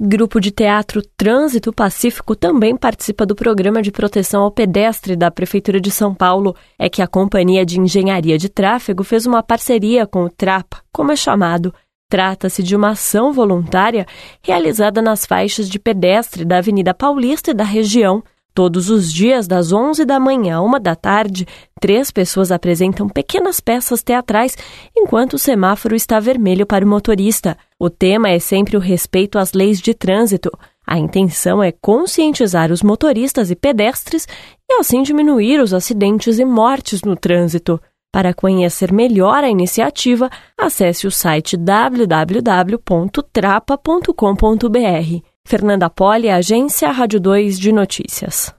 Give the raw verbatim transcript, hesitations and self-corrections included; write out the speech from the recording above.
Grupo de Teatro Trânsito Pacífico também participa do Programa de Proteção ao Pedestre da Prefeitura de São Paulo. É que a Companhia de Engenharia de Tráfego fez uma parceria com o TRAPA, como é chamado. Trata-se de uma ação voluntária realizada nas faixas de pedestre da Avenida Paulista e da região. Todos os dias, das onze da manhã à uma da tarde, três pessoas apresentam pequenas peças teatrais enquanto o semáforo está vermelho para o motorista. O tema é sempre o respeito às leis de trânsito. A intenção é conscientizar os motoristas e pedestres e assim diminuir os acidentes e mortes no trânsito. Para conhecer melhor a iniciativa, acesse o site w w w ponto trapa ponto com ponto b r. Fernanda Poli, Agência Rádio dois de Notícias.